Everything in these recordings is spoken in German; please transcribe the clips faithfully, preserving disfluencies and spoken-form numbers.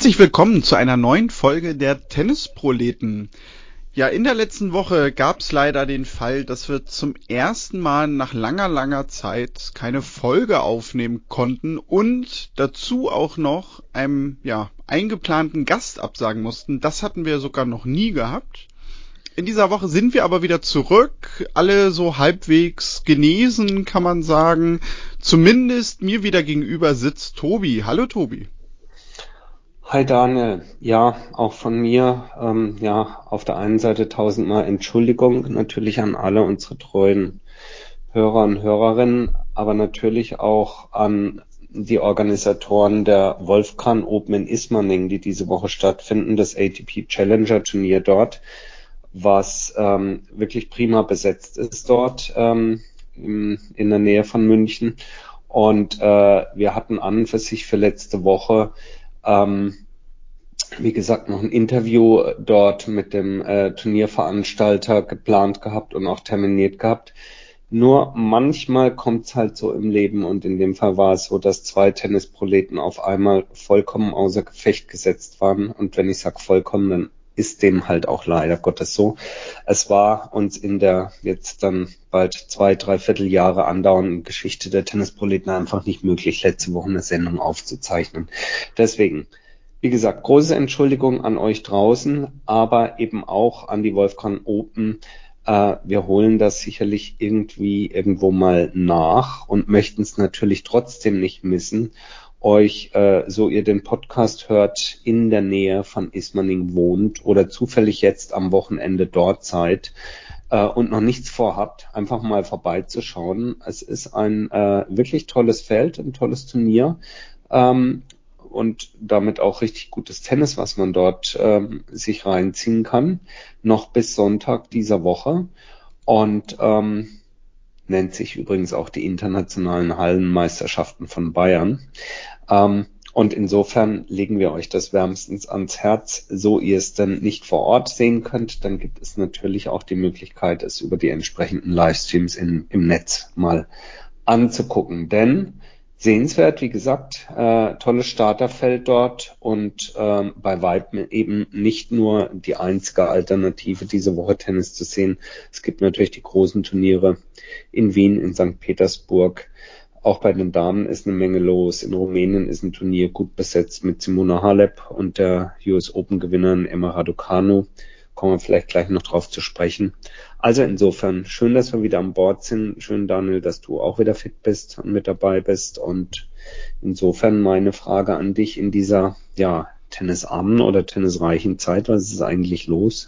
Herzlich willkommen zu einer neuen Folge der Tennisproleten. Ja, in der letzten Woche gab es leider den Fall, dass wir zum ersten Mal nach langer, langer Zeit keine Folge aufnehmen konnten und dazu auch noch einem ja, eingeplanten Gast absagen mussten. Das hatten wir sogar noch nie gehabt. In dieser Woche sind wir aber wieder zurück, alle so halbwegs genesen, kann man sagen. Zumindest mir wieder gegenüber sitzt Tobi. Hallo Tobi. Hi Daniel, ja, auch von mir, ähm, ja, auf der einen Seite tausendmal Entschuldigung natürlich an alle unsere treuen Hörer und Hörerinnen, aber natürlich auch an die Organisatoren der Wolfcran Open in Ismaning, die diese Woche stattfinden, das A T P Challenger Turnier dort, was ähm, wirklich prima besetzt ist dort ähm, in, in der Nähe von München. Und äh, wir hatten an und für sich für letzte Woche ähm, wie gesagt, noch ein Interview dort mit dem äh, Turnierveranstalter geplant gehabt und auch terminiert gehabt. Nur manchmal kommt es halt so im Leben und in dem Fall war es so, dass zwei Tennisproleten auf einmal vollkommen außer Gefecht gesetzt waren. Und wenn ich sage vollkommen, dann ist dem halt auch leider Gottes so. Es war uns in der jetzt dann bald zwei, dreiviertel Jahre andauernden Geschichte der Tennisproleten einfach nicht möglich, letzte Woche eine Sendung aufzuzeichnen. Deswegen, wie gesagt, große Entschuldigung an euch draußen, aber eben auch an die Wolfcran Open. Äh, wir holen das sicherlich irgendwie irgendwo mal nach und möchten es natürlich trotzdem nicht missen, euch, äh, so ihr den Podcast hört, in der Nähe von Ismaning wohnt oder zufällig jetzt am Wochenende dort seid äh, und noch nichts vorhabt, einfach mal vorbeizuschauen. Es ist ein äh, wirklich tolles Feld, ein tolles Turnier. Ähm, und damit auch richtig gutes Tennis, was man dort ähm, sich reinziehen kann, noch bis Sonntag dieser Woche und ähm, nennt sich übrigens auch die internationalen Hallenmeisterschaften von Bayern. Ähm, und insofern legen wir euch das wärmstens ans Herz, so ihr es dann nicht vor Ort sehen könnt, dann gibt es natürlich auch die Möglichkeit, es über die entsprechenden Livestreams in, im Netz mal anzugucken, denn sehenswert, wie gesagt, äh, tolles Starterfeld dort und ähm, bei weitem eben nicht nur die einzige Alternative, diese Woche Tennis zu sehen. Es gibt natürlich die großen Turniere in Wien, in Sankt Petersburg. Auch bei den Damen ist eine Menge los. In Rumänien ist ein Turnier gut besetzt mit Simona Halep und der U S Open-Gewinnerin Emma Raducanu. Kommen wir vielleicht gleich noch drauf zu sprechen. Also insofern, schön, dass wir wieder an Bord sind. Schön, Daniel, dass du auch wieder fit bist und mit dabei bist. Und insofern meine Frage an dich in dieser, ja, tennisarmen oder tennisreichen Zeit. Was ist eigentlich los?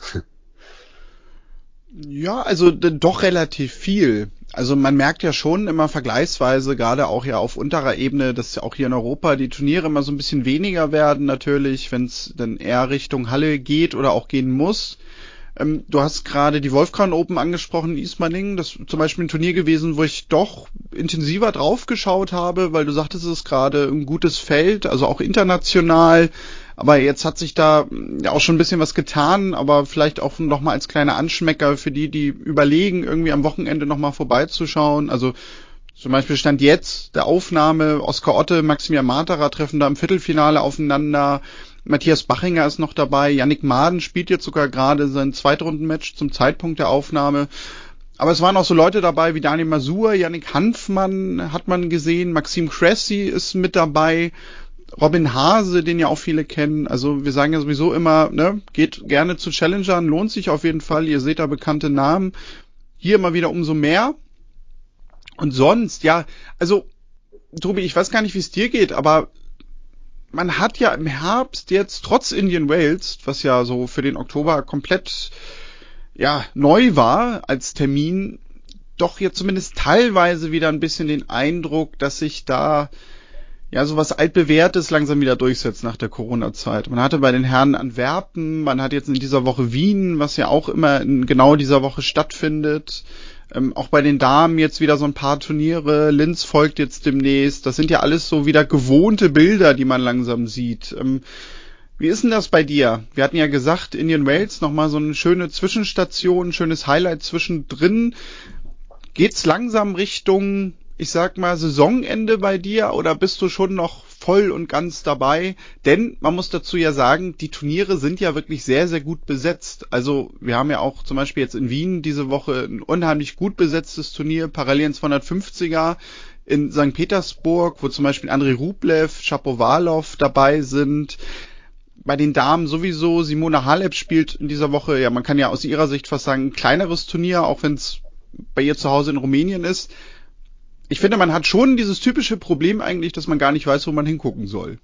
Ja, also d- doch relativ viel. Also man merkt ja schon immer vergleichsweise, gerade auch ja auf unterer Ebene, dass ja auch hier in Europa die Turniere immer so ein bisschen weniger werden natürlich, wenn es dann eher Richtung Halle geht oder auch gehen muss. Ähm, du hast gerade die Wolfcran Open angesprochen, Ismaning. Das ist zum Beispiel ein Turnier gewesen, wo ich doch intensiver drauf geschaut habe, weil du sagtest, es ist gerade ein gutes Feld, also auch international. Aber jetzt hat sich da ja auch schon ein bisschen was getan, aber vielleicht auch noch mal als kleiner Anschmecker für die, die überlegen, irgendwie am Wochenende noch mal vorbeizuschauen. Also zum Beispiel stand jetzt der Aufnahme, Oskar Otte, Maximilian Matera treffen da im Viertelfinale aufeinander. Matthias Bachinger ist noch dabei. Yannick Maaden spielt jetzt sogar gerade sein Zweitrundenmatch zum Zeitpunkt der Aufnahme. Aber es waren auch so Leute dabei wie Daniel Masur, Yannick Hanfmann hat man gesehen, Maxime Cressy ist mit dabei, Robin Haase, den ja auch viele kennen. Also wir sagen ja sowieso immer, ne, geht gerne zu Challengern, lohnt sich auf jeden Fall. Ihr seht da bekannte Namen. Hier immer wieder umso mehr. Und sonst, ja, also Tobi, ich weiß gar nicht, wie es dir geht, aber man hat ja im Herbst jetzt trotz Indian Wales, was ja so für den Oktober komplett ja neu war als Termin, doch jetzt zumindest teilweise wieder ein bisschen den Eindruck, dass sich da ja sowas altbewährtes langsam wieder durchsetzt nach der Corona-Zeit. Man hatte bei den Herren Antwerpen, man hat jetzt in dieser Woche Wien, was ja auch immer in genau dieser Woche stattfindet. Ähm, auch bei den Damen jetzt wieder so ein paar Turniere. Linz folgt jetzt demnächst. Das sind ja alles so wieder gewohnte Bilder, die man langsam sieht. Ähm, wie ist denn das bei dir? Wir hatten ja gesagt, Indian Wales nochmal so eine schöne Zwischenstation, ein schönes Highlight zwischendrin. Geht's langsam Richtung, ich sag mal, Saisonende bei dir oder bist du schon noch voll und ganz dabei, denn man muss dazu ja sagen, die Turniere sind ja wirklich sehr, sehr gut besetzt. Also wir haben ja auch zum Beispiel jetzt in Wien diese Woche ein unheimlich gut besetztes Turnier, parallel ins hundertfünfziger in Sankt Petersburg, wo zum Beispiel Andrei Rublev, Shapovalov dabei sind. Bei den Damen sowieso, Simona Halep spielt in dieser Woche, ja, man kann ja aus ihrer Sicht fast sagen, ein kleineres Turnier, auch wenn es bei ihr zu Hause in Rumänien ist. Ich finde, man hat schon dieses typische Problem eigentlich, dass man gar nicht weiß, wo man hingucken soll.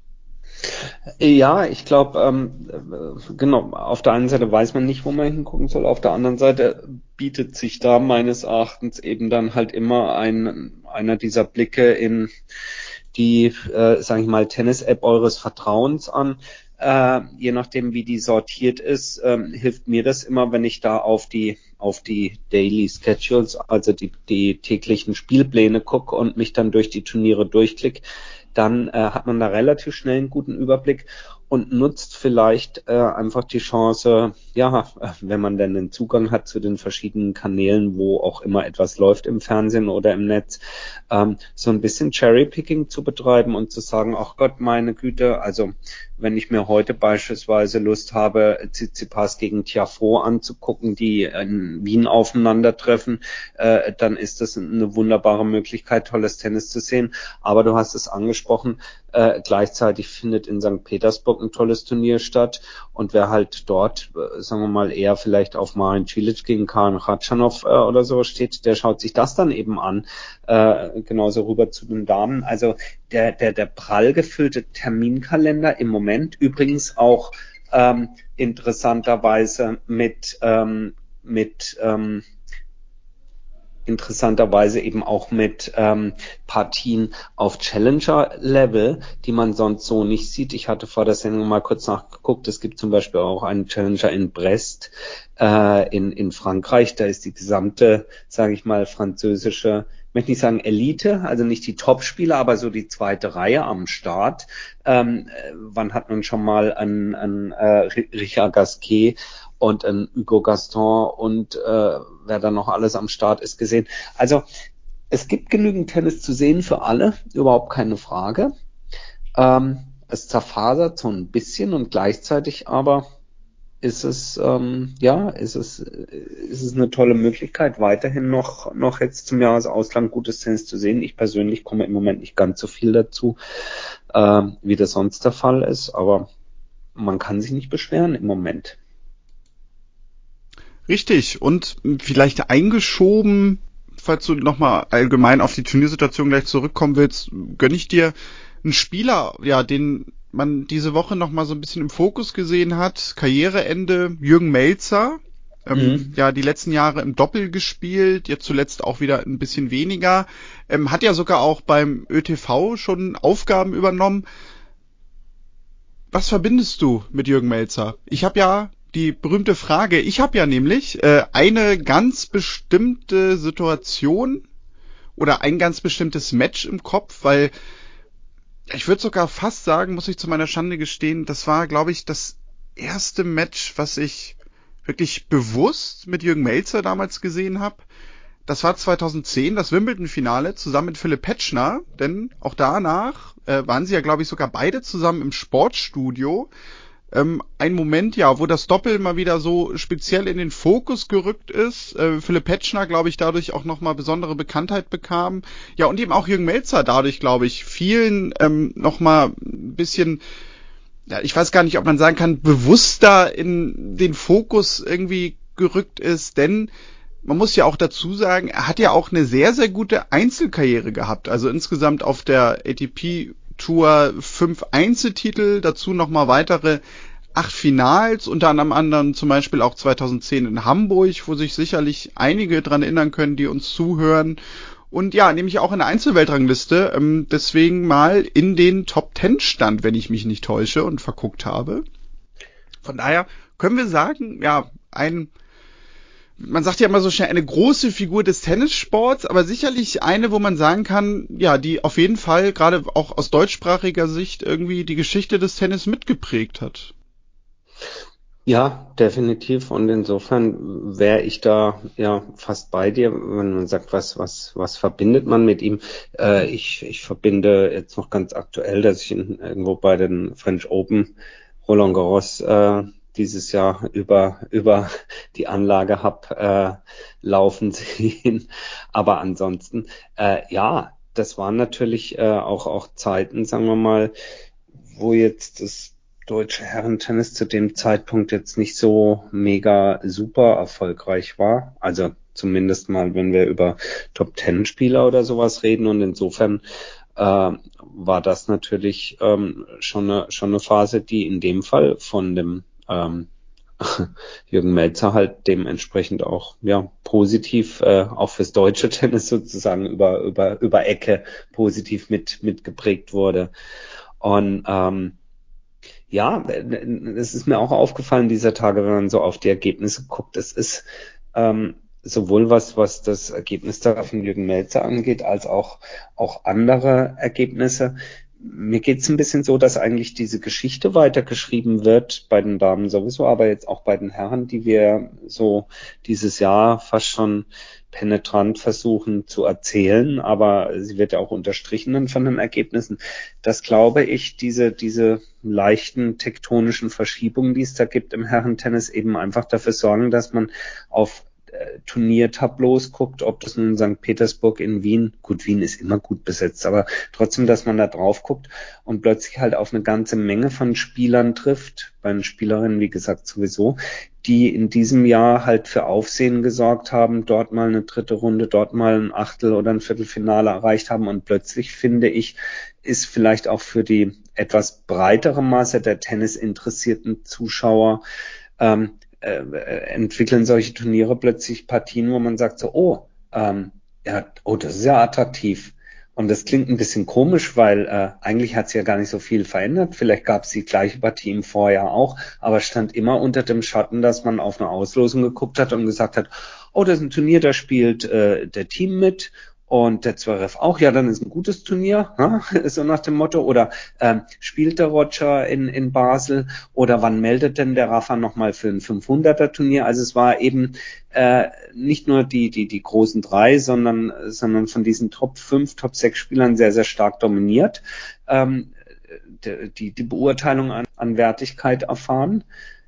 Ja, ich glaube, ähm, äh, genau, auf der einen Seite weiß man nicht, wo man hingucken soll, auf der anderen Seite bietet sich da meines Erachtens eben dann halt immer ein, einer dieser Blicke in die, äh, sage ich mal, Tennis-App eures Vertrauens an. Äh, je nachdem, wie die sortiert ist, ähm, hilft mir das immer, wenn ich da auf die auf die Daily Schedules, also die, die täglichen Spielpläne gucke und mich dann durch die Turniere durchklicke, dann äh, hat man da relativ schnell einen guten Überblick und nutzt vielleicht äh, einfach die Chance, ja, wenn man denn den Zugang hat zu den verschiedenen Kanälen, wo auch immer etwas läuft im Fernsehen oder im Netz, ähm, so ein bisschen Cherrypicking zu betreiben und zu sagen, ach Gott, meine Güte, also wenn ich mir heute beispielsweise Lust habe, Tsitsipas gegen Tiafoe anzugucken, die in Wien aufeinandertreffen, äh, dann ist das eine wunderbare Möglichkeit, tolles Tennis zu sehen. Aber du hast es angesprochen, äh, gleichzeitig findet in Sankt Petersburg ein tolles Turnier statt. Und wer halt dort, äh, sagen wir mal, eher vielleicht auf Marin Cilic gegen Karen Khachanov äh, oder so steht, der schaut sich das dann eben an. Äh, genauso rüber zu den Damen. Also der, der, der prall gefüllte Terminkalender im Moment, übrigens auch ähm, interessanterweise mit, ähm, mit ähm, interessanterweise eben auch mit ähm, Partien auf Challenger-Level, die man sonst so nicht sieht. Ich hatte vor der Sendung mal kurz nachgeguckt. Es gibt zum Beispiel auch einen Challenger in Brest äh, in, in Frankreich. Da ist die gesamte, sage ich mal, französische, ich möchte nicht sagen Elite, also nicht die Top-Spieler, aber so die zweite Reihe am Start. Ähm, wann hat man schon mal an, an äh, Richard Gasquet und ein Hugo Gaston und äh, wer da noch alles am Start ist gesehen. Also es gibt genügend Tennis zu sehen für alle, überhaupt keine Frage. Ähm, es zerfasert so ein bisschen und gleichzeitig aber ist es ähm, ja ist es ist es eine tolle Möglichkeit, weiterhin noch noch jetzt zum Jahresausland gutes Tennis zu sehen. Ich persönlich komme im Moment nicht ganz so viel dazu, äh, wie das sonst der Fall ist, aber man kann sich nicht beschweren im Moment. Richtig, und vielleicht eingeschoben, falls du nochmal allgemein auf die Turniersituation gleich zurückkommen willst, gönne ich dir einen Spieler, ja, den man diese Woche nochmal so ein bisschen im Fokus gesehen hat, Karriereende, Jürgen Melzer, ähm, Mhm. ja, die letzten Jahre im Doppel gespielt, jetzt zuletzt auch wieder ein bisschen weniger, ähm, hat ja sogar auch beim Ö T V schon Aufgaben übernommen. Was verbindest du mit Jürgen Melzer? Ich habe ja die berühmte Frage, ich habe ja nämlich äh, eine ganz bestimmte Situation oder ein ganz bestimmtes Match im Kopf, weil ich würde sogar fast sagen, muss ich zu meiner Schande gestehen, das war, glaube ich, das erste Match, was ich wirklich bewusst mit Jürgen Melzer damals gesehen habe. Das war zweitausendzehn, das Wimbledon-Finale, zusammen mit Philipp Petschner, denn auch danach äh, waren sie ja, glaube ich, sogar beide zusammen im Sportstudio. Ähm, ein Moment, ja, wo das Doppel mal wieder so speziell in den Fokus gerückt ist. Äh, Philipp Petschner, glaube ich, dadurch auch nochmal besondere Bekanntheit bekam. Ja, und eben auch Jürgen Melzer dadurch, glaube ich, vielen ähm, nochmal ein bisschen, ja, ich weiß gar nicht, ob man sagen kann, bewusster in den Fokus irgendwie gerückt ist, denn man muss ja auch dazu sagen, er hat ja auch eine sehr, sehr gute Einzelkarriere gehabt. Also insgesamt auf der A T P Tour fünf Einzeltitel, dazu nochmal weitere acht Finals, unter anderem zum Beispiel auch zweitausendzehn in Hamburg, wo sich sicherlich einige dran erinnern können, die uns zuhören. Und ja, nämlich auch in der Einzelweltrangliste, ähm, deswegen mal in den Top Ten stand, wenn ich mich nicht täusche und verguckt habe. Von daher können wir sagen, ja, ein man sagt ja immer so schnell, eine große Figur des Tennissports, aber sicherlich eine, wo man sagen kann, ja, die auf jeden Fall gerade auch aus deutschsprachiger Sicht irgendwie die Geschichte des Tennis mitgeprägt hat. Ja, definitiv. Und insofern wäre ich da ja fast bei dir, wenn man sagt, was, was, was verbindet man mit ihm? Äh, ich, ich verbinde jetzt noch ganz aktuell, dass ich ihn irgendwo bei den French Open Roland Garros äh, dieses Jahr über, über die Anlage hab äh, laufen sehen. Aber ansonsten, äh, ja, das waren natürlich äh, auch, auch Zeiten, sagen wir mal, wo jetzt das deutsche Herrentennis zu dem Zeitpunkt jetzt nicht so mega super erfolgreich war. Also zumindest mal, wenn wir über Top-Ten-Spieler oder sowas reden. Und insofern äh, war das natürlich ähm, schon eine, schon eine Phase, die in dem Fall von dem ähm, Jürgen Melzer halt dementsprechend auch ja positiv äh, auch fürs deutsche Tennis sozusagen über über über Ecke positiv mit mitgeprägt wurde. Und ähm, ja, es ist mir auch aufgefallen dieser Tage, wenn man so auf die Ergebnisse guckt. Es ist ähm, sowohl was, was das Ergebnis da von Jürgen Melzer angeht, als auch, auch andere Ergebnisse. Mir geht's ein bisschen so, dass eigentlich diese Geschichte weitergeschrieben wird, bei den Damen sowieso, aber jetzt auch bei den Herren, die wir so dieses Jahr fast schon penetrant versuchen zu erzählen, aber sie wird ja auch unterstrichen dann von den Ergebnissen. Das glaube ich, diese, diese leichten tektonischen Verschiebungen, die es da gibt im Herrentennis, eben einfach dafür sorgen, dass man auf äh, Turniertableaus guckt, ob das nun Sankt Petersburg in Wien, gut, Wien ist immer gut besetzt, aber trotzdem, dass man da drauf guckt und plötzlich halt auf eine ganze Menge von Spielern trifft, bei den Spielerinnen, wie gesagt, sowieso, die in diesem Jahr halt für Aufsehen gesorgt haben, dort mal eine dritte Runde, dort mal ein Achtel oder ein Viertelfinale erreicht haben und plötzlich, finde ich, ist vielleicht auch für die etwas breitere Masse der tennisinteressierten Zuschauer ähm, äh, entwickeln solche Turniere plötzlich Partien, wo man sagt so, oh, ähm, ja, oh, das ist ja attraktiv. Und das klingt ein bisschen komisch, weil äh, eigentlich hat es ja gar nicht so viel verändert. Vielleicht gab es die gleiche Partie im Vorjahr auch, aber stand immer unter dem Schatten, dass man auf eine Auslosung geguckt hat und gesagt hat, oh, das ist ein Turnier, da spielt äh, der Team mit und der Zverev auch, ja, dann ist ein gutes Turnier, ne? So nach dem Motto. Oder ähm, spielt der Roger in, in Basel oder wann meldet denn der Rafa nochmal für ein fünfhunderter Turnier? Also es war eben äh, nicht nur die, die, die großen drei, sondern, sondern von diesen Top fünf, Top sechs Spielern sehr, sehr stark dominiert. Ähm, die, die Beurteilung an, an Wertigkeit erfahren,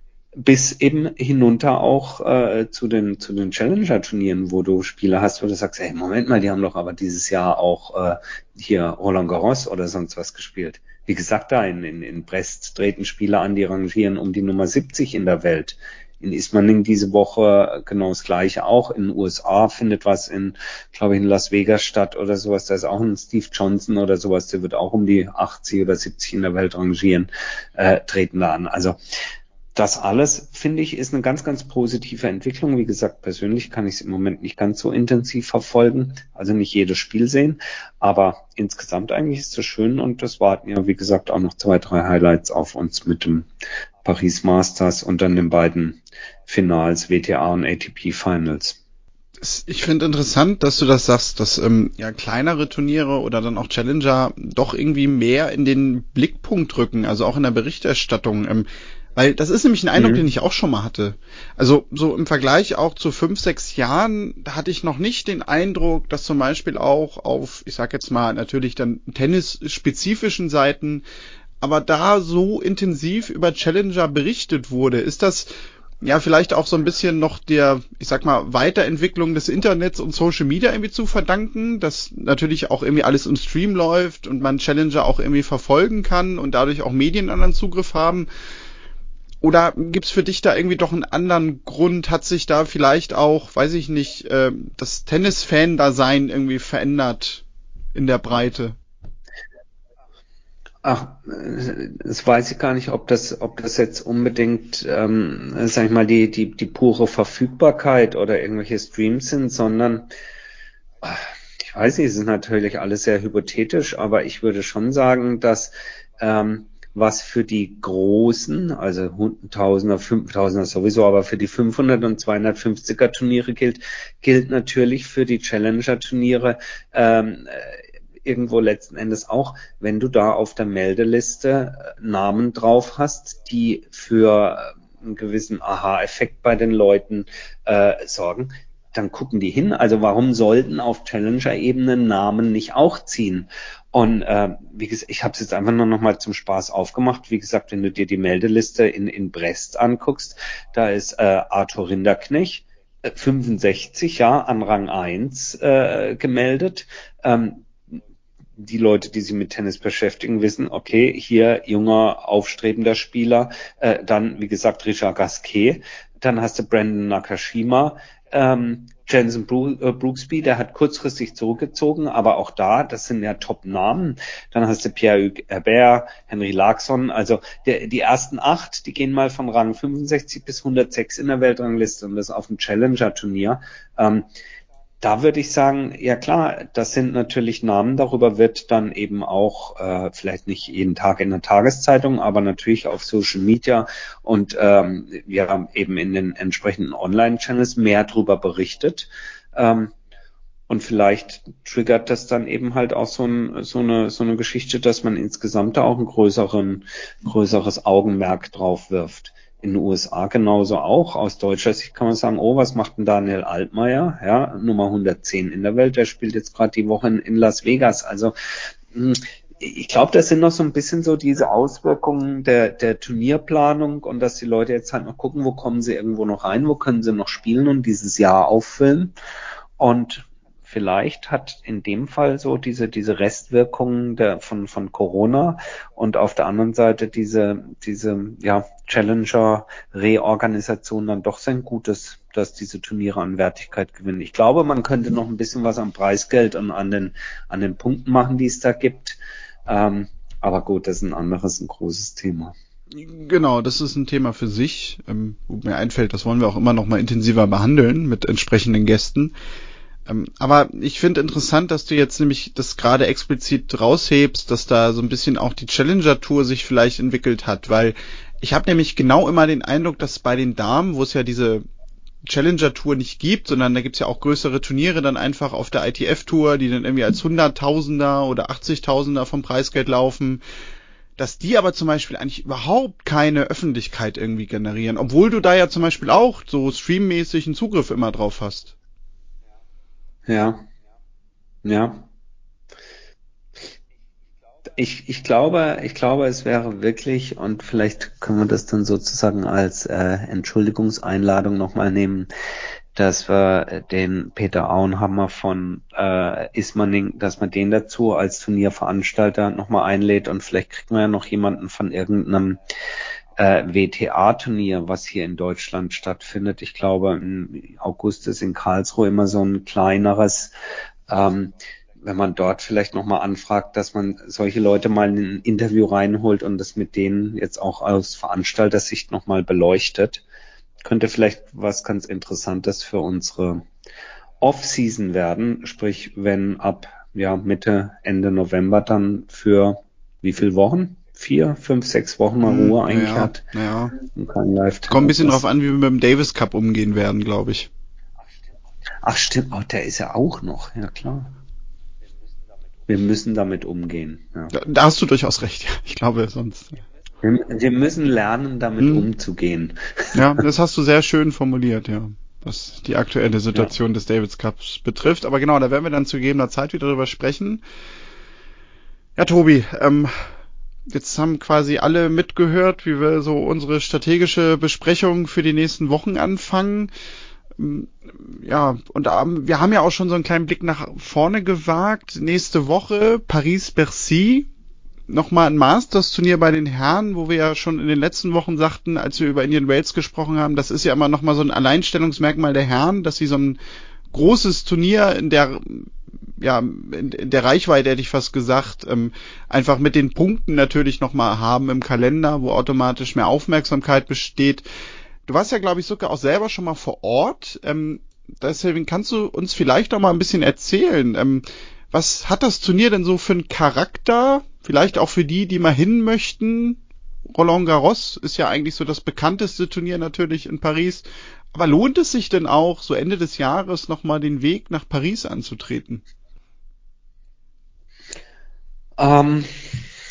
bis eben hinunter auch äh, zu den zu den Challenger-Turnieren, wo du Spieler hast, wo du sagst, hey, Moment mal, die haben doch aber dieses Jahr auch äh, hier Roland Garros oder sonst was gespielt. Wie gesagt, da in, in, in Brest treten Spieler an, die rangieren um die Nummer siebzig in der Welt. In Ismaning diese Woche genau das Gleiche auch. In den U S A findet was in, glaube ich, in Las Vegas statt oder sowas. Da ist auch ein Steve Johnson oder sowas, der wird auch um die achtzig oder siebzig in der Welt rangieren, äh, treten da an. Also das alles, finde ich, ist eine ganz, ganz positive Entwicklung. Wie gesagt, persönlich kann ich es im Moment nicht ganz so intensiv verfolgen, also nicht jedes Spiel sehen, aber insgesamt eigentlich ist es schön und das warten ja, wie gesagt, auch noch zwei, drei Highlights auf uns mit dem Paris Masters und dann den beiden Finals, W T A und A T P Finals. Ich finde interessant, dass du das sagst, dass ähm, ja kleinere Turniere oder dann auch Challenger doch irgendwie mehr in den Blickpunkt rücken, also auch in der Berichterstattung. Ähm, weil das ist nämlich ein Eindruck, den ich Mhm. auch schon mal hatte. Also so im Vergleich auch zu fünf, sechs Jahren da hatte ich noch nicht den Eindruck, dass zum Beispiel auch auf, ich sag jetzt mal natürlich dann tennisspezifischen Seiten, aber da so intensiv über Challenger berichtet wurde. Ist das ja vielleicht auch so ein bisschen noch der, ich sag mal, Weiterentwicklung des Internets und Social Media irgendwie zu verdanken, dass natürlich auch irgendwie alles im Stream läuft und man Challenger auch irgendwie verfolgen kann und dadurch auch Medien anderen Zugriff haben? Oder gibt's für dich da irgendwie doch einen anderen Grund? Hat sich da vielleicht auch, weiß ich nicht, äh, das Tennis-Fan-Dasein irgendwie verändert in der Breite? Ach, äh, das weiß ich gar nicht, ob das, ob das jetzt unbedingt, ähm, sag ich mal, die, die, die pure Verfügbarkeit oder irgendwelche Streams sind, sondern ich weiß nicht, es ist natürlich alles sehr hypothetisch, aber ich würde schon sagen, dass ähm, was für die großen, also Tausender, Fünftausender sowieso, aber für die fünfhundert und zweihundertfünfziger Turniere gilt, gilt natürlich für die Challenger Turniere ähm, äh, irgendwo letzten Endes auch, wenn du da auf der Meldeliste äh, Namen drauf hast, die für einen gewissen Aha-Effekt bei den Leuten äh, sorgen, dann gucken die hin. Also warum sollten auf Challenger-Ebene Namen nicht auch ziehen? Und äh, wie gesagt, ich habe es jetzt einfach nur noch mal zum Spaß aufgemacht. Wie gesagt, wenn du dir die Meldeliste in, in Brest anguckst, da ist äh, Arthur Rinderknecht, äh, fünfundsechzig, ja, an Rang eins äh, gemeldet. Ähm, die Leute, die sich mit Tennis beschäftigen, wissen, okay, hier junger, aufstrebender Spieler, äh, dann, wie gesagt, Richard Gasquet, dann hast du Brandon Nakashima, ähm, Jensen Bru- äh, Brooksby, der hat kurzfristig zurückgezogen, aber auch da, das sind ja Top-Namen. Dann hast du Pierre-Hugues Herbert, Henry Laakson, also der, die ersten acht, die gehen mal von Rang fünfundsechzig bis hundertsechs in der Weltrangliste und das auf dem Challenger-Turnier. Ähm, Da würde ich sagen, ja klar, das sind natürlich Namen, darüber wird dann eben auch, äh, vielleicht nicht jeden Tag in der Tageszeitung, aber natürlich auf Social Media und ähm, ja eben in den entsprechenden Online-Channels mehr darüber berichtet. Ähm, und vielleicht triggert das dann eben halt auch so, ein, so, eine, so eine Geschichte, dass man insgesamt da auch ein größeren, größeres Augenmerk drauf wirft. In den U S A genauso auch. Aus deutscher Sicht kann man sagen, oh, was macht denn Daniel Altmaier? Ja, Nummer hundertzehn in der Welt. Der spielt jetzt gerade die Woche in, in Las Vegas. Also mh, ich glaube, das sind noch so ein bisschen so diese Auswirkungen der, der Turnierplanung und dass die Leute jetzt halt noch gucken, wo kommen sie irgendwo noch rein, wo können sie noch spielen und dieses Jahr auffüllen. Und vielleicht hat in dem Fall so diese, diese Restwirkungen der, von, von Corona und auf der anderen Seite diese, diese, ja, Challenger-Reorganisation dann doch sein Gutes, dass diese Turniere an Wertigkeit gewinnen. Ich glaube, man könnte noch ein bisschen was am Preisgeld und an den, an den Punkten machen, die es da gibt. Ähm, aber gut, das ist ein anderes, ein großes Thema. Genau, das ist ein Thema für sich. Ähm, wo mir einfällt, das wollen wir auch immer noch mal intensiver behandeln mit entsprechenden Gästen. Ähm, aber ich finde interessant, dass du jetzt nämlich das gerade explizit raushebst, dass da so ein bisschen auch die Challenger-Tour sich vielleicht entwickelt hat, weil ich habe nämlich genau immer den Eindruck, dass bei den Damen, wo es ja diese Challenger-Tour nicht gibt, sondern da gibt's ja auch größere Turniere dann einfach auf der I T F-Tour, die dann irgendwie als Hunderttausender oder achtzigtausender vom Preisgeld laufen, dass die aber zum Beispiel eigentlich überhaupt keine Öffentlichkeit irgendwie generieren, obwohl du da ja zum Beispiel auch so streammäßig einen Zugriff immer drauf hast. Ja, ja. Ich, ich glaube, ich glaube, es wäre wirklich, und vielleicht können wir das dann sozusagen als äh, Entschuldigungseinladung nochmal nehmen, dass wir den Peter Auenhammer von äh, Ismaning, dass man den dazu als Turnierveranstalter nochmal einlädt und vielleicht kriegen wir ja noch jemanden von irgendeinem äh, W T A-Turnier, was hier in Deutschland stattfindet. Ich glaube, im August ist in Karlsruhe immer so ein kleineres, ähm, wenn man dort vielleicht nochmal anfragt, dass man solche Leute mal in ein Interview reinholt und das mit denen jetzt auch aus Veranstaltersicht nochmal beleuchtet, könnte vielleicht was ganz Interessantes für unsere Off-Season werden. Sprich, wenn ab ja Mitte, Ende November dann für wie viele Wochen? Vier, fünf, sechs Wochen mal Hm, Ruhe naja, einkehrt naja. und kein Es kommt ein Live-Tennis bisschen drauf ist. an, wie wir mit dem Davis Cup umgehen werden, glaube ich. Ach stimmt, oh, der ist ja auch noch, ja klar. Wir müssen damit umgehen. Ja. Da, da hast du durchaus recht, ja. Ich glaube, sonst. Wir, wir müssen lernen, damit Hm, umzugehen. ja, das hast du sehr schön formuliert, ja. Was die aktuelle Ja. Situation des Davis Cups betrifft. Aber genau, da werden wir dann zu gegebener Zeit wieder drüber sprechen. Ja, Tobi, ähm, jetzt haben quasi alle mitgehört, wie wir so unsere strategische Besprechung für die nächsten Wochen anfangen. Ähm, Ja, und ähm, wir haben ja auch schon so einen kleinen Blick nach vorne gewagt. Nächste Woche Paris-Bercy. Nochmal ein Masters-Turnier bei den Herren, wo wir ja schon in den letzten Wochen sagten, als wir über Indian Wales gesprochen haben, das ist ja immer nochmal so ein Alleinstellungsmerkmal der Herren, dass sie so ein großes Turnier in der, ja, in, in der Reichweite, hätte ich fast gesagt, ähm, einfach mit den Punkten natürlich nochmal haben im Kalender, wo automatisch mehr Aufmerksamkeit besteht. Du warst ja, glaube ich, sogar auch selber schon mal vor Ort. Ähm, deswegen kannst du uns vielleicht noch mal ein bisschen erzählen. Ähm, was hat das Turnier denn so für einen Charakter? Vielleicht auch für die, die mal hin möchten. Roland Garros ist ja eigentlich so das bekannteste Turnier natürlich in Paris. Aber lohnt es sich denn auch, so Ende des Jahres nochmal den Weg nach Paris anzutreten? Ähm,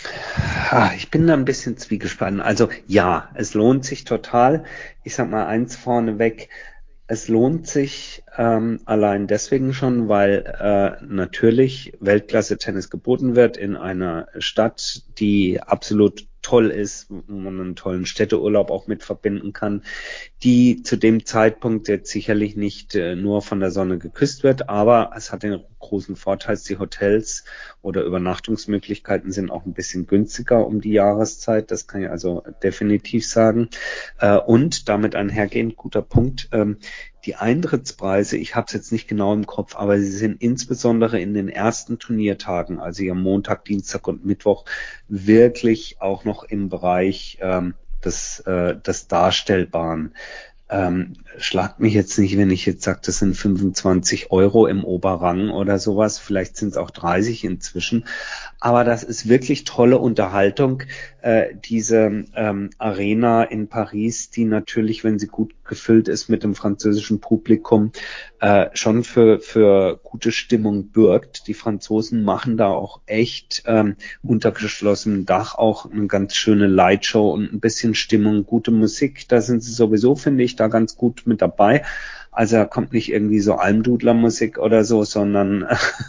Ah, ich bin da ein bisschen zwiegespalten. Also ja, es lohnt sich total. Ich sag mal eins vorneweg. Es lohnt sich ähm, allein deswegen schon, weil äh, natürlich Weltklasse-Tennis geboten wird in einer Stadt, die absolut toll ist, wo man einen tollen Städteurlaub auch mit verbinden kann, die zu dem Zeitpunkt jetzt sicherlich nicht äh, nur von der Sonne geküsst wird, aber es hat den großen Vorteil, die Hotels oder Übernachtungsmöglichkeiten sind auch ein bisschen günstiger um die Jahreszeit, das kann ich also definitiv sagen. Äh, und damit einhergehend, guter Punkt, ähm, die Eintrittspreise, ich habe es jetzt nicht genau im Kopf, aber sie sind insbesondere in den ersten Turniertagen, also am Montag, Dienstag und Mittwoch, wirklich auch noch im Bereich ähm, des, äh, des Darstellbaren. Ähm, schlagt mich jetzt nicht, wenn ich jetzt sage, das sind fünfundzwanzig Euro im Oberrang oder sowas. Vielleicht sind es auch dreißig inzwischen. Aber das ist wirklich tolle Unterhaltung. Äh, diese ähm, Arena in Paris, die natürlich, wenn sie gut gefüllt ist mit dem französischen Publikum, äh, schon für, für gute Stimmung bürgt. Die Franzosen machen da auch echt ähm, unter geschlossenem Dach auch eine ganz schöne Lightshow und ein bisschen Stimmung, gute Musik. Da sind sie sowieso, finde ich, da ganz gut mit dabei. Also da kommt nicht irgendwie so Almdudler-Musik oder so, sondern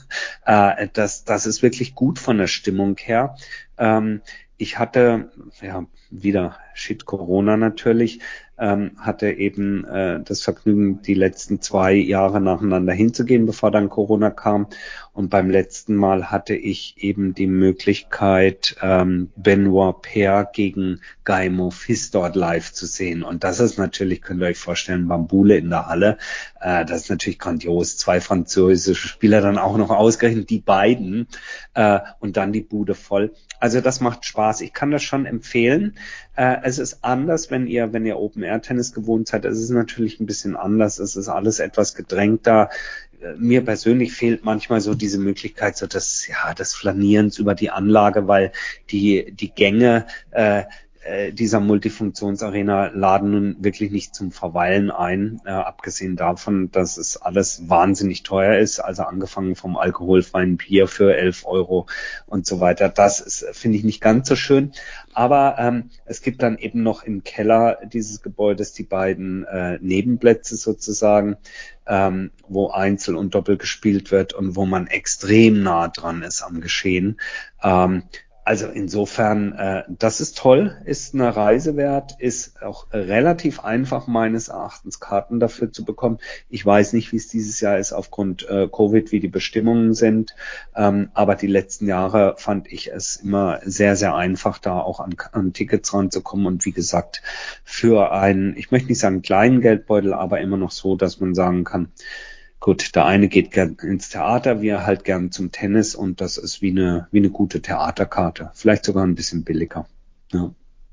äh, das, das ist wirklich gut von der Stimmung her. Ähm, ich hatte, ja, wieder Shit Corona natürlich, ähm, hatte eben äh, das Vergnügen, die letzten zwei Jahre nacheinander hinzugehen, bevor dann Corona kam. Und beim letzten Mal hatte ich eben die Möglichkeit, ähm, Benoit Paire gegen Guy Monfils dort live zu sehen. Und das ist natürlich, könnt ihr euch vorstellen, Bambule in der Halle. Äh, das ist natürlich grandios. Zwei französische Spieler dann auch noch ausgerechnet, die beiden, äh, und dann die Bude voll. Also das macht Spaß. Ich kann das schon empfehlen. Äh, es ist anders, wenn ihr, wenn ihr Open-Air-Tennis gewohnt seid. Es ist natürlich ein bisschen anders. Es ist alles etwas gedrängter. Mir persönlich fehlt manchmal so diese Möglichkeit, so des, ja, des Flanierens über die Anlage, weil die, die Gänge, äh, dieser Multifunktionsarena laden nun wirklich nicht zum Verweilen ein, äh, abgesehen davon, dass es alles wahnsinnig teuer ist, also angefangen vom alkoholfreien Bier für elf Euro und so weiter. Das ist, finde ich, nicht ganz so schön. Aber ähm, es gibt dann eben noch im Keller dieses Gebäudes die beiden äh, Nebenplätze sozusagen, ähm, wo Einzel und Doppel gespielt wird und wo man extrem nah dran ist am Geschehen. Ähm, Also insofern, äh, das ist toll, ist eine Reise wert, ist auch relativ einfach meines Erachtens Karten dafür zu bekommen. Ich weiß nicht, wie es dieses Jahr ist aufgrund äh, Covid, wie die Bestimmungen sind, ähm, aber die letzten Jahre fand ich es immer sehr, sehr einfach, da auch an, an Tickets ranzukommen und wie gesagt, für einen, ich möchte nicht sagen kleinen Geldbeutel, aber immer noch so, dass man sagen kann, gut, der eine geht gern ins Theater, wir halt gern zum Tennis und das ist wie eine, wie eine gute Theaterkarte. Vielleicht sogar ein bisschen billiger. Ja.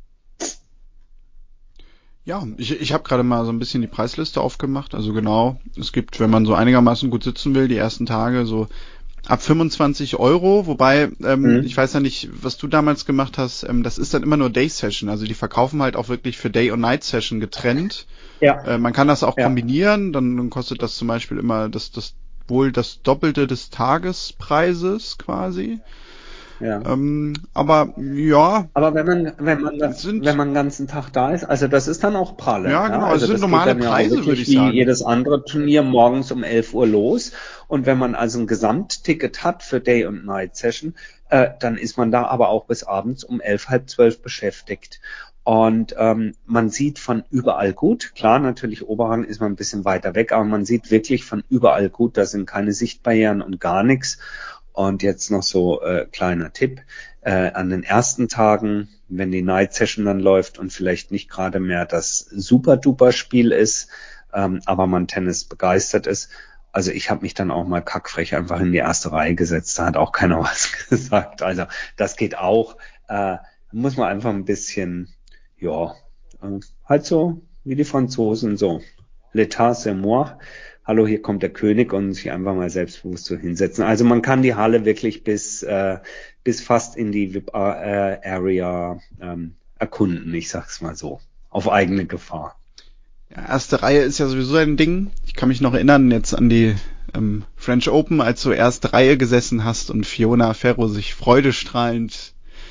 Ja, ich, ich habe gerade mal so ein bisschen die Preisliste aufgemacht. Also genau, es gibt, wenn man so einigermaßen gut sitzen will, die ersten Tage so ab fünfundzwanzig Euro. Wobei, ähm, ich Mhm. weiß ja nicht, was du damals gemacht hast, ähm, das ist dann immer nur Day Session. Also die verkaufen halt auch wirklich für Day und Night Session getrennt. Ja, Äh, man kann das auch ja, kombinieren, dann, dann kostet das zum Beispiel immer das, das wohl das Doppelte des Tagespreises quasi. ja. Ähm, aber ja, Aber wenn man, wenn man, es wenn sind, man den ganzen Tag da ist, also das ist dann auch Pralle, ja ja. genau, es Also sind das geht normale dann ja auch Preise, würde wirklich ich wie sagen. jedes andere Turnier morgens um elf Uhr los. Und wenn man also ein Gesamtticket hat für Day und Night Session, äh, dann ist man da aber auch bis abends um elf, halb zwölf beschäftigt. Und ähm, man sieht von überall gut. Klar, natürlich Oberrang ist man ein bisschen weiter weg, aber man sieht wirklich von überall gut. Da sind keine Sichtbarrieren und gar nichts. Und jetzt noch so äh, kleiner Tipp. Äh, an den ersten Tagen, wenn die Night Session dann läuft und vielleicht nicht gerade mehr das Super-Duper-Spiel ist, ähm, aber man Tennis begeistert ist. Also ich habe mich dann auch mal kackfrech einfach in die erste Reihe gesetzt. Da hat auch keiner was gesagt. Also das geht auch. Äh, muss man einfach ein bisschen, ja, äh, halt so wie die Franzosen so. L'état c'est moi. Hallo, hier kommt der König und sich einfach mal selbstbewusst so hinsetzen. Also man kann die Halle wirklich bis äh, bis fast in die V I P-Area ähm, erkunden, ich sag's mal so, auf eigene Gefahr. Ja, erste Reihe ist ja sowieso ein Ding. Ich kann mich noch erinnern jetzt an die ähm, French Open, als du erste Reihe gesessen hast und Fiona Ferro sich freudestrahlend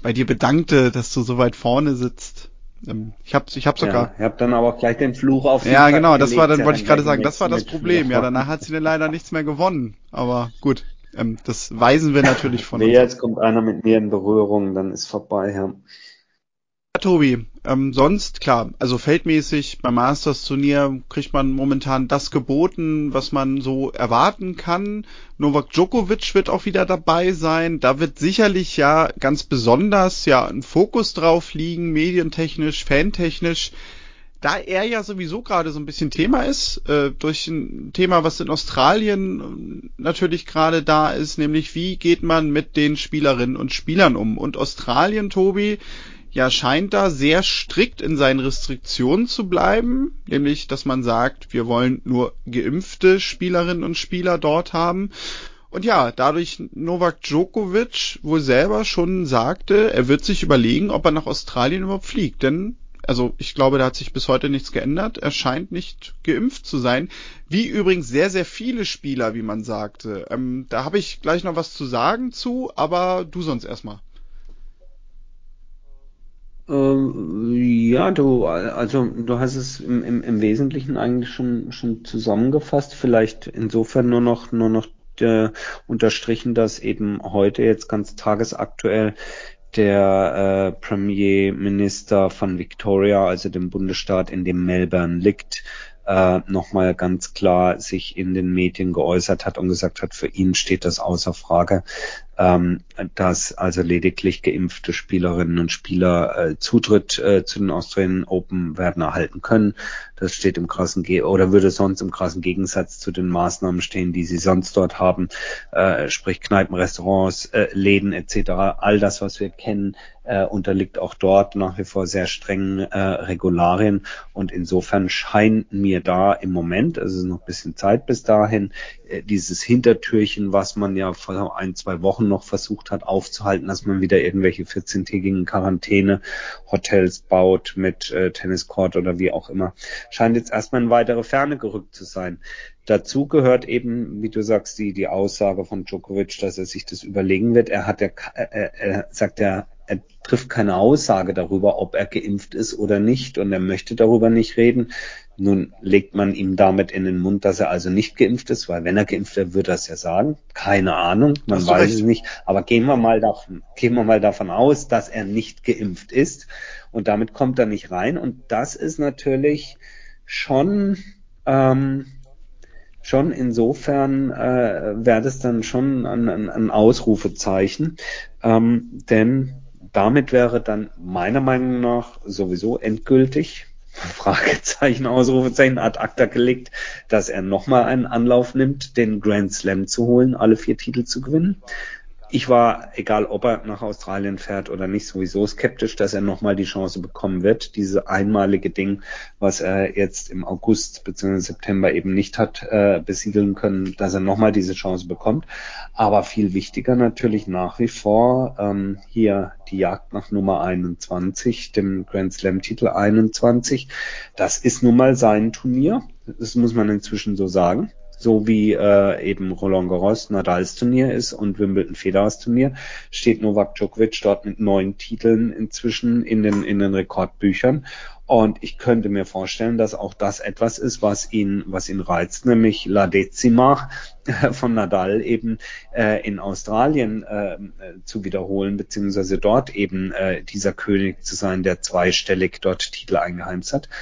bei dir bedankte, dass du so weit vorne sitzt. Ähm, ich habe ich hab sogar... Ja, ich habe dann aber auch gleich den Fluch auf sie Ja, genau, das war gelegt. dann, Sie hat wollte ich dann gerade gleich im sagen, das war nächsten das Match wieder Problem. Ja, danach hat sie dann leider nichts mehr gewonnen. Aber gut, ähm, das weisen wir natürlich von Nee, uns ab. jetzt kommt einer mit mir in Berührung, dann ist vorbei, ja. Ja, Tobi, ähm, sonst, klar, also feldmäßig beim Masters-Turnier kriegt man momentan das geboten, was man so erwarten kann. Novak Djokovic wird auch wieder dabei sein. Da wird sicherlich ja ganz besonders ja ein Fokus drauf liegen, medientechnisch, fantechnisch. Da er ja sowieso gerade so ein bisschen Thema ist, äh, durch ein Thema, was in Australien äh, natürlich gerade da ist, nämlich wie geht man mit den Spielerinnen und Spielern um? Und Australien, Tobi, ja, scheint da sehr strikt in seinen Restriktionen zu bleiben, nämlich, dass man sagt, wir wollen nur geimpfte Spielerinnen und Spieler dort haben. Und ja, dadurch Novak Djokovic wohl selber schon sagte, er wird sich überlegen, ob er nach Australien überhaupt fliegt, denn also ich glaube, da hat sich bis heute nichts geändert. Er scheint nicht geimpft zu sein. Wie übrigens sehr, sehr viele Spieler, wie man sagte. Ähm, da habe ich gleich noch was zu sagen zu, aber du sonst erstmal. Ähm, ja, du, also du hast es im, im, im Wesentlichen eigentlich schon, schon zusammengefasst. Vielleicht insofern nur noch, nur noch äh, unterstrichen, dass eben heute jetzt ganz tagesaktuell der äh, Premierminister von Victoria, also dem Bundesstaat, in dem Melbourne liegt, äh, nochmal ganz klar sich in den Medien geäußert hat und gesagt hat, für ihn steht das außer Frage, ähm, dass also lediglich geimpfte Spielerinnen und Spieler äh, Zutritt äh, zu den Australian Open werden erhalten können. Das steht im krassen Ge oder würde sonst im krassen Gegensatz zu den Maßnahmen stehen, die sie sonst dort haben, äh, sprich Kneipen, Restaurants, äh, Läden et cetera. All das, was wir kennen, äh, unterliegt auch dort nach wie vor sehr strengen äh, Regularien. Und insofern scheint mir da im Moment, also es ist noch ein bisschen Zeit bis dahin, äh, dieses Hintertürchen, was man ja vor ein, zwei Wochen noch versucht hat aufzuhalten, dass man wieder irgendwelche vierzehntägigen Quarantäne-Hotels baut mit äh, Tenniscourt oder wie auch immer, scheint jetzt erstmal in weitere Ferne gerückt zu sein. Dazu gehört eben, wie du sagst, die, die Aussage von Djokovic, dass er sich das überlegen wird. Er hat ja, er, er sagt ja, er trifft keine Aussage darüber, ob er geimpft ist oder nicht, und er möchte darüber nicht reden. Nun legt man ihm damit in den Mund, dass er also nicht geimpft ist, weil wenn er geimpft wäre, würde er es ja sagen. Keine Ahnung, man weiß recht. es nicht. Aber gehen wir mal davon, gehen wir mal davon aus, dass er nicht geimpft ist, und damit kommt er nicht rein. Und das ist natürlich schon ähm, schon insofern äh, wäre das dann schon ein, ein, ein Ausrufezeichen, ähm, denn damit wäre dann meiner Meinung nach sowieso endgültig, Fragezeichen, Ausrufezeichen, ad acta gelegt, dass er nochmal einen Anlauf nimmt, den Grand Slam zu holen, alle vier Titel zu gewinnen. Ich war, egal ob er nach Australien fährt oder nicht, sowieso skeptisch, dass er nochmal die Chance bekommen wird, diese einmalige Ding, was er jetzt im August bzw. September eben nicht hat äh, besiedeln können, dass er nochmal diese Chance bekommt. Aber viel wichtiger natürlich nach wie vor ähm, hier die Jagd nach Nummer einundzwanzig, dem Grand Slam Titel einundzwanzig. Das ist nun mal sein Turnier, das muss man inzwischen so sagen. So wie äh, eben Roland Garros Nadals Turnier ist und Wimbledon Federers Turnier, steht Novak Djokovic dort mit neun Titeln inzwischen in den in den Rekordbüchern. Und ich könnte mir vorstellen, dass auch das etwas ist, was ihn was ihn reizt, nämlich La Decima von Nadal eben äh, in Australien äh, zu wiederholen, beziehungsweise dort eben äh, dieser König zu sein, der zweistellig dort Titel eingeheimst hat.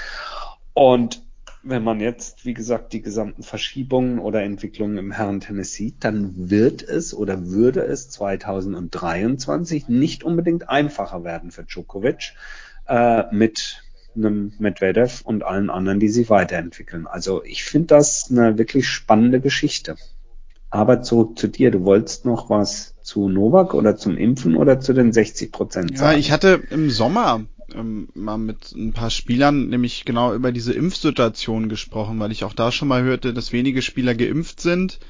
Und wenn man jetzt, wie gesagt, die gesamten Verschiebungen oder Entwicklungen im Herrentennis sieht, dann wird es oder würde es zweitausenddreiundzwanzig nicht unbedingt einfacher werden für Djokovic äh, mit einem Medvedev und allen anderen, die sich weiterentwickeln. Also ich finde das eine wirklich spannende Geschichte. Aber zurück zu dir. Du wolltest noch was zu Novak oder zum Impfen oder zu den sechzig Prozent Ja, sagen? ich hatte im Sommer ähm, mal mit ein paar Spielern nämlich genau über diese Impfsituation gesprochen, weil ich auch da schon mal hörte, dass wenige Spieler geimpft sind.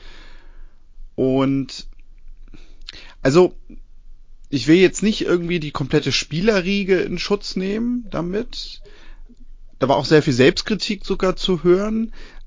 Und also ich will jetzt nicht irgendwie die komplette Spielerriege in Schutz nehmen damit. Da war auch sehr viel Selbstkritik sogar zu hören.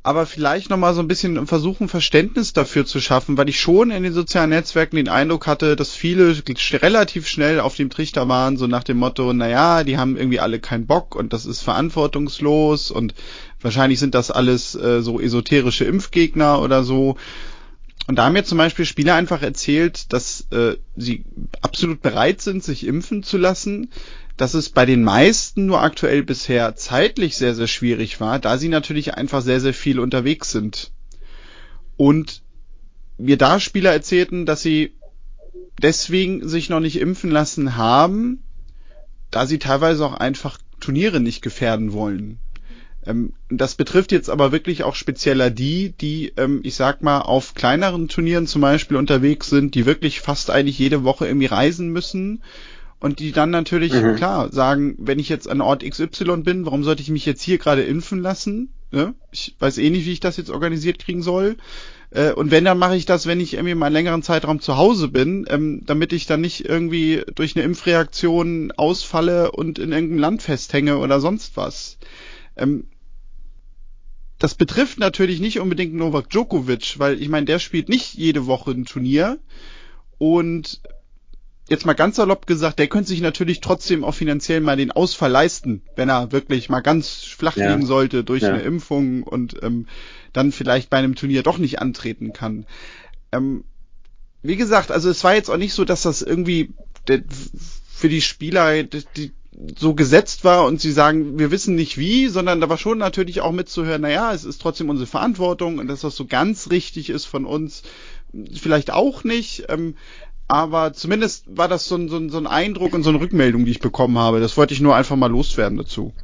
aber vielleicht nochmal so ein bisschen versuchen, Verständnis dafür zu schaffen, weil ich schon in den sozialen Netzwerken den Eindruck hatte, dass viele relativ schnell auf dem Trichter waren, so nach dem Motto, naja, die haben irgendwie alle keinen Bock und das ist verantwortungslos und wahrscheinlich sind das alles äh, so esoterische Impfgegner oder so. Und da haben mir zum Beispiel Spieler einfach erzählt, dass äh, sie absolut bereit sind, sich impfen zu lassen, dass es bei den meisten nur aktuell bisher zeitlich sehr, sehr schwierig war, da sie natürlich einfach sehr, sehr viel unterwegs sind. Und mir da Spieler erzählten, dass sie deswegen sich noch nicht impfen lassen haben, da sie teilweise auch einfach Turniere nicht gefährden wollen. Ähm, das betrifft jetzt aber wirklich auch spezieller die, die, ähm, ich sag mal, auf kleineren Turnieren zum Beispiel unterwegs sind, die wirklich fast eigentlich jede Woche irgendwie reisen müssen und die dann natürlich, Mhm. klar, sagen, wenn ich jetzt an Ort X Y bin, warum sollte ich mich jetzt hier gerade impfen lassen? Ja? Ich weiß eh nicht, wie ich das jetzt organisiert kriegen soll. Äh, und wenn, dann mache ich das, wenn ich irgendwie mal einen längeren Zeitraum zu Hause bin, ähm, damit ich dann nicht irgendwie durch eine Impfreaktion ausfalle und in irgendeinem Land festhänge oder sonst was. Ähm, Das betrifft natürlich nicht unbedingt Novak Djokovic, weil ich meine, der spielt nicht jede Woche ein Turnier und jetzt mal ganz salopp gesagt, der könnte sich natürlich trotzdem auch finanziell mal den Ausfall leisten, wenn er wirklich mal ganz flach Ja, liegen sollte durch eine ja. Impfung und ähm, dann vielleicht bei einem Turnier doch nicht antreten kann. Ähm, Wie gesagt, also es war jetzt auch nicht so, dass das irgendwie der, für die Spieler die, die so gesetzt war und sie sagen, wir wissen nicht wie, sondern da war schon natürlich auch mitzuhören, naja, es ist trotzdem unsere Verantwortung und dass das so ganz richtig ist von uns, vielleicht auch nicht, ähm, aber zumindest war das so ein, so, ein, so ein Eindruck und so eine Rückmeldung, die ich bekommen habe. Das wollte ich nur einfach mal loswerden dazu.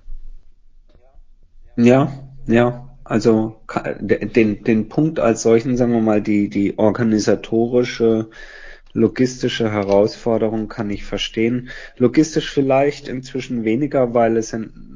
Ja, ja. Also ka- de- den, den Punkt als solchen, sagen wir mal, die, die organisatorische, logistische Herausforderung kann ich verstehen. Logistisch vielleicht inzwischen weniger, weil es,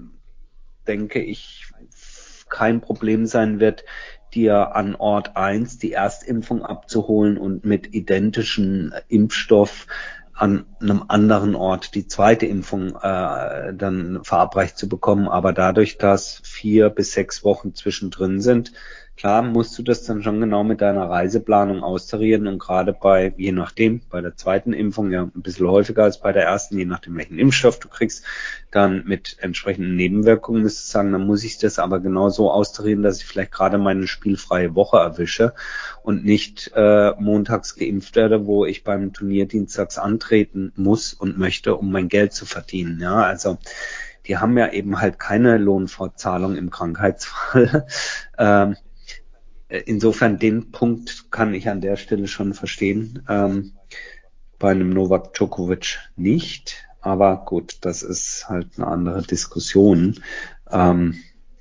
denke ich, kein Problem sein wird, dir an Ort eins die Erstimpfung abzuholen und mit identischem Impfstoff an einem anderen Ort die zweite Impfung äh, dann verabreicht zu bekommen. Aber dadurch, dass vier bis sechs Wochen zwischendrin sind, klar musst du das dann schon genau mit deiner Reiseplanung austarieren und gerade bei, je nachdem, bei der zweiten Impfung ja ein bisschen häufiger als bei der ersten, je nachdem welchen Impfstoff du kriegst, dann mit entsprechenden Nebenwirkungen müsste ich sagen, dann muss ich das aber genau so austarieren, dass ich vielleicht gerade meine spielfreie Woche erwische und nicht äh, montags geimpft werde, wo ich beim Turnier dienstags antreten muss und möchte, um mein Geld zu verdienen. Ja, also die haben ja eben halt keine Lohnfortzahlung im Krankheitsfall. ähm, insofern den Punkt kann ich an der Stelle schon verstehen. Ähm, bei einem Novak Djokovic nicht. Aber gut, das ist halt eine andere Diskussion. Ähm,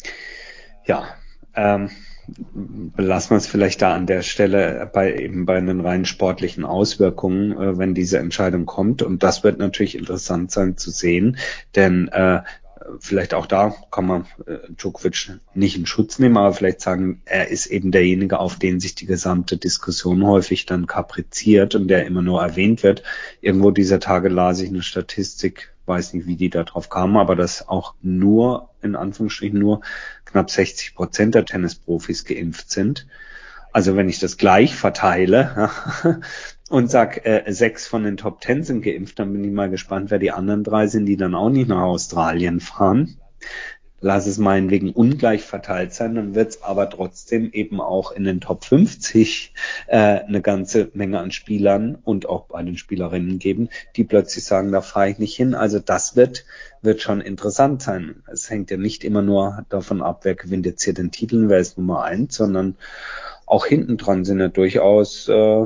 ja, ähm, belassen wir es vielleicht da an der Stelle bei eben bei den rein sportlichen Auswirkungen, äh, wenn diese Entscheidung kommt. Und das wird natürlich interessant sein zu sehen, denn äh, vielleicht auch da kann man äh, Djokovic nicht in Schutz nehmen, aber vielleicht sagen, er ist eben derjenige, auf den sich die gesamte Diskussion häufig dann kapriziert und der immer nur erwähnt wird. Irgendwo dieser Tage las ich eine Statistik, weiß nicht, wie die da drauf kamen, aber dass auch nur, in Anführungsstrichen nur, knapp sechzig Prozent der Tennisprofis geimpft sind. Also wenn ich das gleich verteile und sag, äh, sechs von den Top Ten sind geimpft, dann bin ich mal gespannt, wer die anderen drei sind, die dann auch nicht nach Australien fahren. Lass es meinetwegen ungleich verteilt sein, dann wird es aber trotzdem eben auch in den Top fünfzig äh, eine ganze Menge an Spielern und auch bei den Spielerinnen geben, die plötzlich sagen, da fahre ich nicht hin. Also das wird wird schon interessant sein. Es hängt ja nicht immer nur davon ab, wer gewinnt jetzt hier den Titel, wer ist Nummer eins, sondern auch hinten dran sind ja durchaus äh, äh,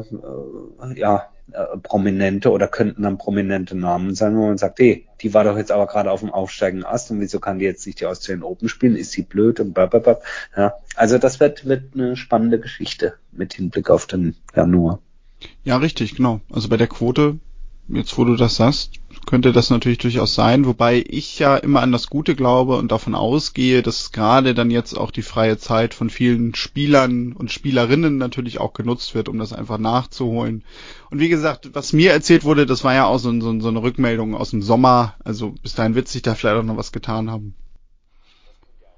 ja äh, prominente oder könnten dann prominente Namen sein, wo man sagt, hey, die war doch jetzt aber gerade auf dem aufsteigenden Ast und wieso kann die jetzt nicht die Australian Open spielen? Ist sie blöd und blablabla. Ja, also das wird wird eine spannende Geschichte mit Hinblick auf den Januar. Ja, richtig, genau. Also bei der Quote, jetzt wo du das sagst, könnte das natürlich durchaus sein, wobei ich ja immer an das Gute glaube und davon ausgehe, dass gerade dann jetzt auch die freie Zeit von vielen Spielern und Spielerinnen natürlich auch genutzt wird, um das einfach nachzuholen. Und wie gesagt, was mir erzählt wurde, das war ja auch so, so, so eine Rückmeldung aus dem Sommer, also bis dahin wird sich da vielleicht auch noch was getan haben.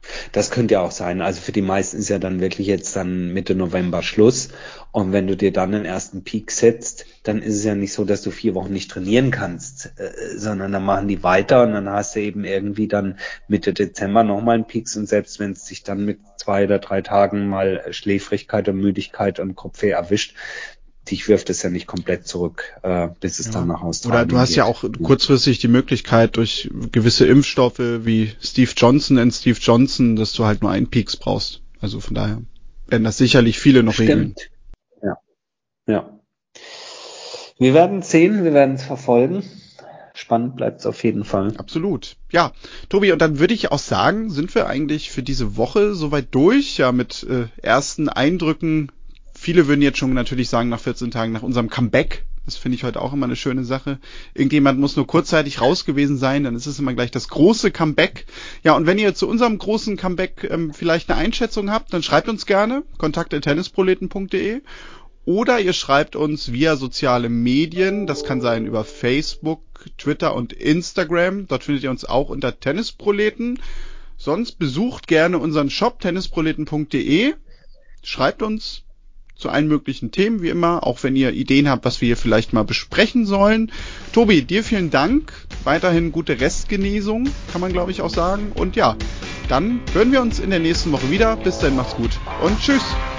Das könnte ja auch sein. Also für die meisten ist ja dann wirklich jetzt dann Mitte November Schluss. Und wenn du dir dann den ersten Peak setzt, dann ist es ja nicht so, dass du vier Wochen nicht trainieren kannst, äh, sondern dann machen die weiter und dann hast du eben irgendwie dann Mitte Dezember nochmal einen Peak. Und selbst wenn es sich dann mit zwei oder drei Tagen mal Schläfrigkeit und Müdigkeit und Kopfweh erwischt, dich wirft es ja nicht komplett zurück, äh, bis es Ja. dann nach Australien Oder du hast geht. ja auch kurzfristig die Möglichkeit durch gewisse Impfstoffe wie Steve Johnson und Steve Johnson, dass du halt nur einen Peaks brauchst. Also von daher werden das sicherlich viele noch regeln. Stimmt. Ja. Ja. Wir werden es sehen, wir werden es verfolgen. Spannend bleibt es auf jeden Fall. Absolut. Ja, Tobi, und dann würde ich auch sagen, sind wir eigentlich für diese Woche soweit durch, ja, mit äh, ersten Eindrücken. Viele würden jetzt schon natürlich sagen, nach vierzehn Tagen, nach unserem Comeback. Das finde ich heute auch immer eine schöne Sache. Irgendjemand muss nur kurzzeitig raus gewesen sein, dann ist es immer gleich das große Comeback. Ja, und wenn ihr zu unserem großen Comeback ähm, vielleicht eine Einschätzung habt, dann schreibt uns gerne, kontakt at tennisproleten punkt de. Oder ihr schreibt uns via soziale Medien, das kann sein über Facebook, Twitter und Instagram. Dort findet ihr uns auch unter Tennisproleten. Sonst besucht gerne unseren Shop tennisproleten punkt de. Schreibt uns zu allen möglichen Themen, wie immer, auch wenn ihr Ideen habt, was wir hier vielleicht mal besprechen sollen. Tobi, dir vielen Dank. Weiterhin gute Restgenesung, kann man glaube ich auch sagen. Und ja, dann hören wir uns in der nächsten Woche wieder. Bis dann, macht's gut und tschüss.